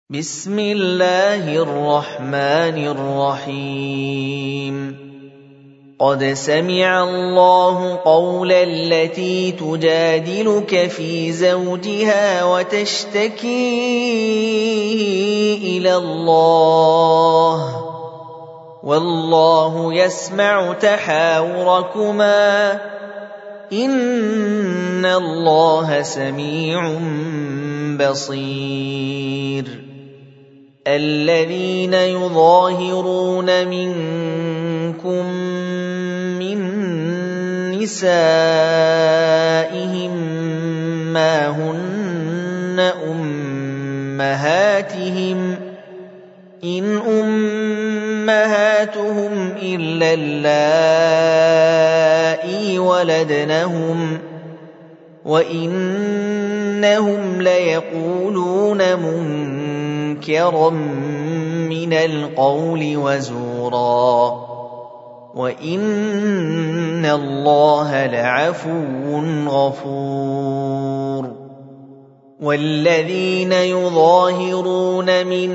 بسم الله الرحمن الرحيم قد سمع الله قول التي تجادلك في زوجها وتشتكي إلى الله والله يسمع تحاوركما إن الله سميع بصير الذين يظاهرون منكم من نسائهم ما هن أمهاتهم إن أمهاتهم إلا اللائي ولدنهم وإنهم ليقولون منكرا من القول وزورا وإن الله لعفو غفور والذين يظاهرون من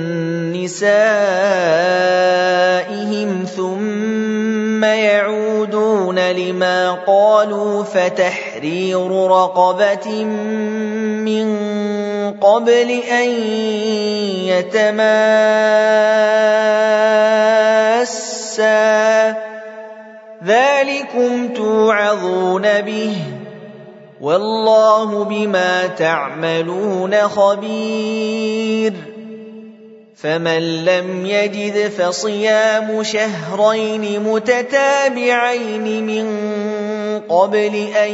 نسائهم ثم يعودون لما قالوا فتحرير رقبة من قبل أن يتماسا ذلكم توعظون به والله بما تعملون خبير فمن لم يجد فصيام شهرين متتابعين من قبل أن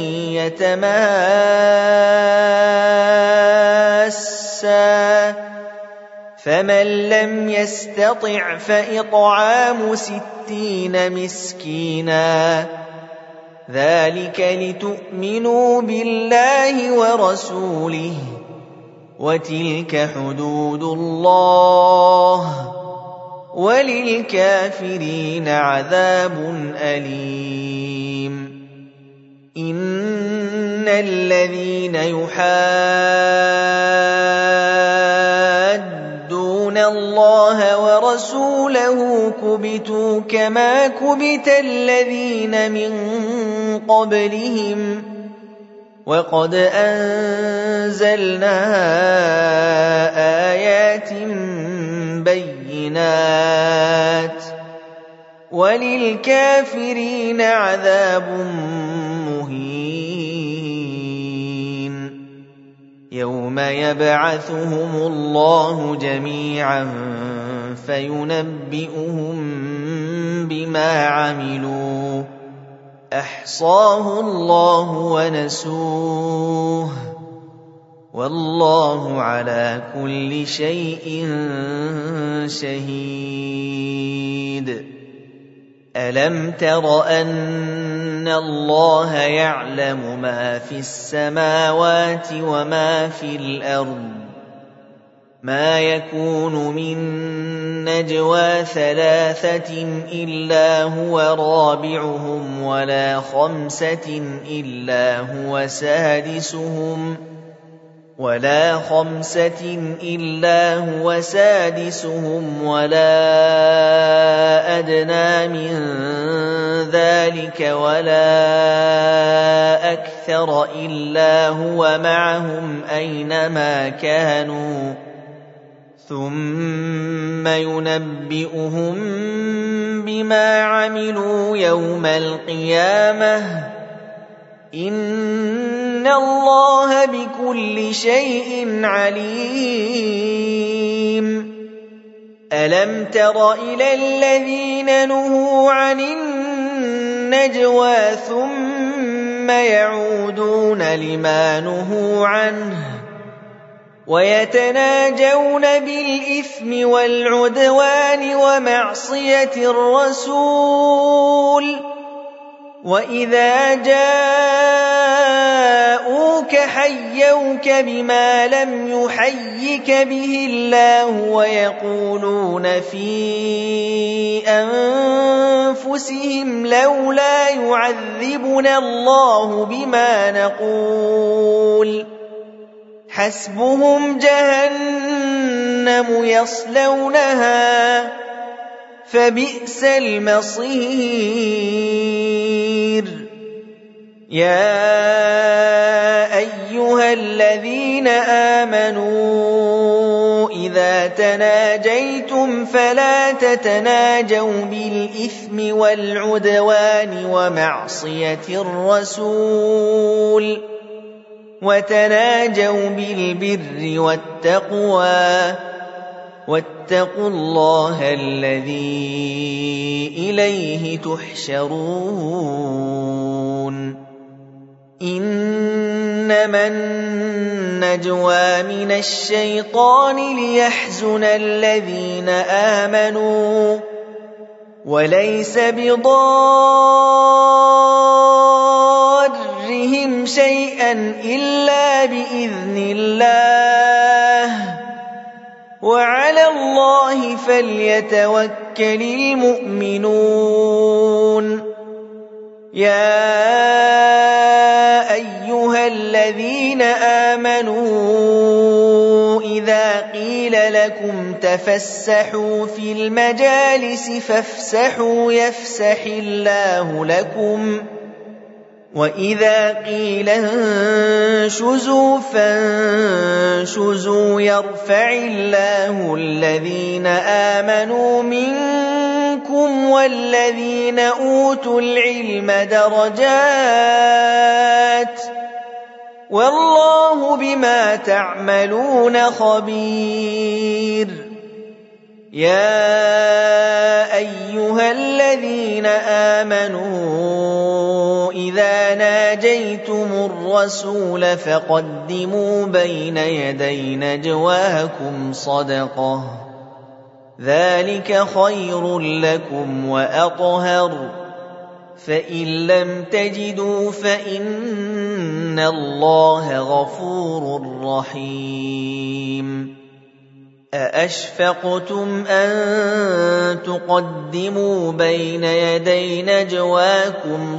يتماسا فمن لم يستطع فإطعام 60 مسكينا ذلك لتؤمنوا بالله ورسوله وتلك حدود الله وللكافرين عذاب أليم إن الذين يحادون الله ورسوله كبتوا كما كبت الذين من قبلهم وقد أنزلنا آيات بينات وللكافرين عذاب مهين يوم يبعثهم الله جميعا فينبئهم بما عملوا أحصاه الله ونسوه والله على كل شيء شهيد ألم تر أن الله يعلم ما في السماوات وما في الأرض ما يكون من نجوى 3 إلا هو رابعهم ولا 5 إلا هو سادسهم ولا أدنى من ذلك ولا أكثر إلا هو معهم أينما كانوا ثم ينبئهم بما عملوا يوم القيامة إن الله بكل شيء عليم ألم تر إلى الذين نهوا عن النجوى ثم يعودون لما نهوا عنه ويتناجون بالإثم والعدوان ومعصية الرسول وإذا جاءوك حيوك بما لم يحيك به الله ويقولون في أنفسهم لولا يعذبنا الله بما نقول حسبهم جهنم جهنم يصلونها فبئس المصير يا أيها الذين آمنوا إذا تناجيتم فلا تتناجوا بالإثم والعدوان ومعصية الرسول وتناجوا بالبر والتقوى واتقوا الله الذي إليه تحشرون إنما النجوى من الشيطان ليحزن الذين آمنوا وليس بضارهم شيئا إلا بإذن الله وعلى الله فليتوكل المؤمنون يا أيها الذين آمنوا إذا قيل لكم تفسحوا في المجالس فافسحوا يفسح الله لكم وإذا قيل انشزوا فانشزوا يرفع الله الذين آمنوا منكم والذين أوتوا العلم درجات والله بما تعملون خبير يا أيها الذين آمنوا إذا ناجيتم الرسول فقدموا بين يدي نجواكم صدقة ذلك خير لكم وأطهر فإن لم تجدوا فإن الله غفور رحيم أأشفقتم أن تقدموا بين يدي نجواكم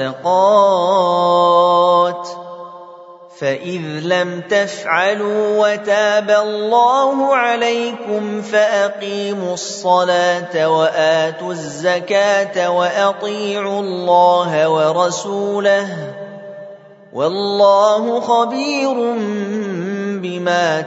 صدقات فإذ لم تفعلوا وتاب الله عليكم فأقيموا الصلاة وآتوا الزكاة وأطيعوا الله ورسوله والله خبير بما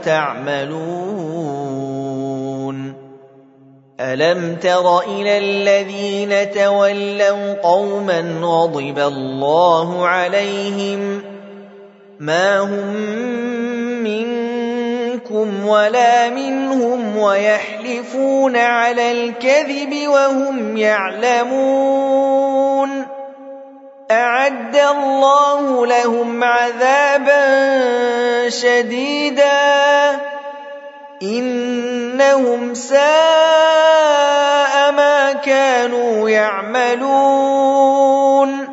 تعملون ألم تر إلى الذين تولوا قوما غضب الله عليهم ما هم منكم ولا منهم ويحلفون على الكذب وهم يعلمون أعد الله لهم عذابا شديدا إنهم ساء ما كانوا يعملون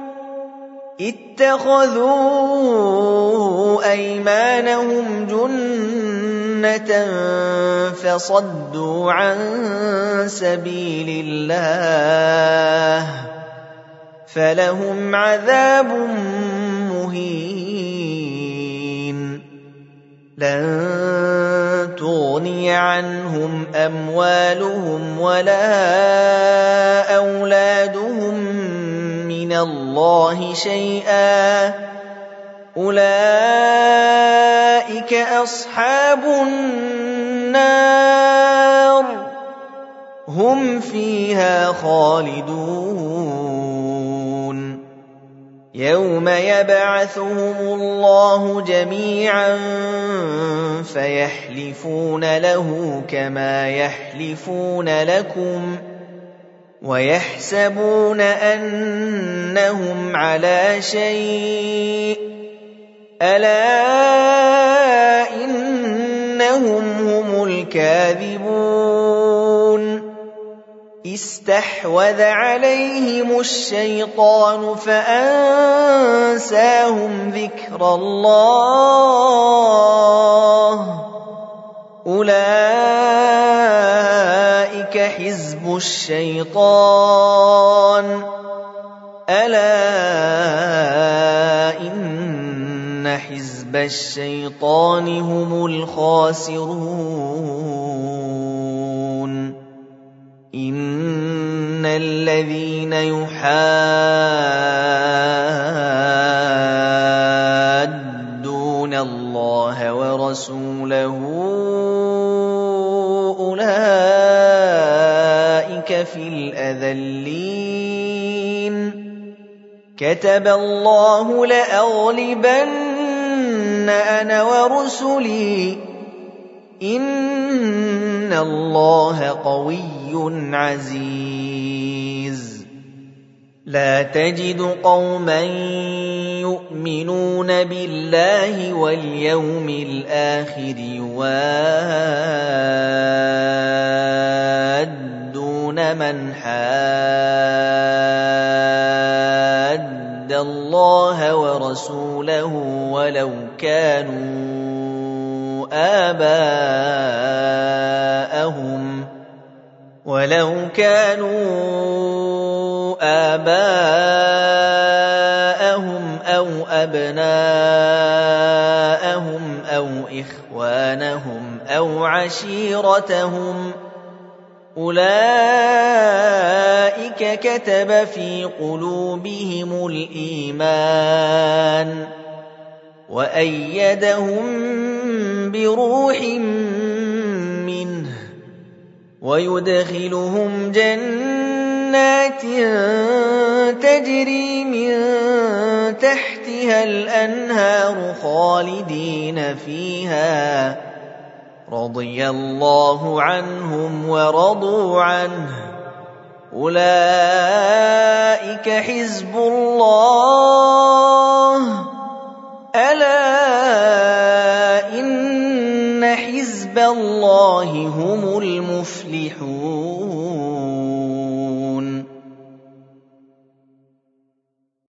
اتخذوا أيمانهم جنة فصدوا عن سبيل الله فلهم عذاب مهين لن تغني عنهم أموالهم ولا أولادهم من الله شيئا أولئك أصحاب النار هم فيها خالدون يوم يبعثهم الله جميعا فيحلفون له كما يحلفون لكم ويحسبون أنهم على شيء ألا إنهم هم الكاذبون استحوذ عليهم الشيطان فأنساهم ذكر الله أولئك حزب الشيطان ألا إن حزب الشيطان هم الخاسرون الذين يحادون الله ورسوله أولئك في الأذلين كتب الله لأغلبن أنا ورسلي إن الله قوي عزيز لا تجد قوما يؤمنون بالله واليوم الآخر يوادون من حاد الله ورسوله ولو كانوا آباءهم أو أبناءهم أو إخوانهم أو عشيرتهم أولئك كتب في قلوبهم الإيمان وأيدهم بروح منه ويدخلهم جنات تجري من تحتها الأنهار خالدين فيها رضي الله عنهم ورضوا عنه أولئك حزب الله ألا إن حزب الله هم المفلحون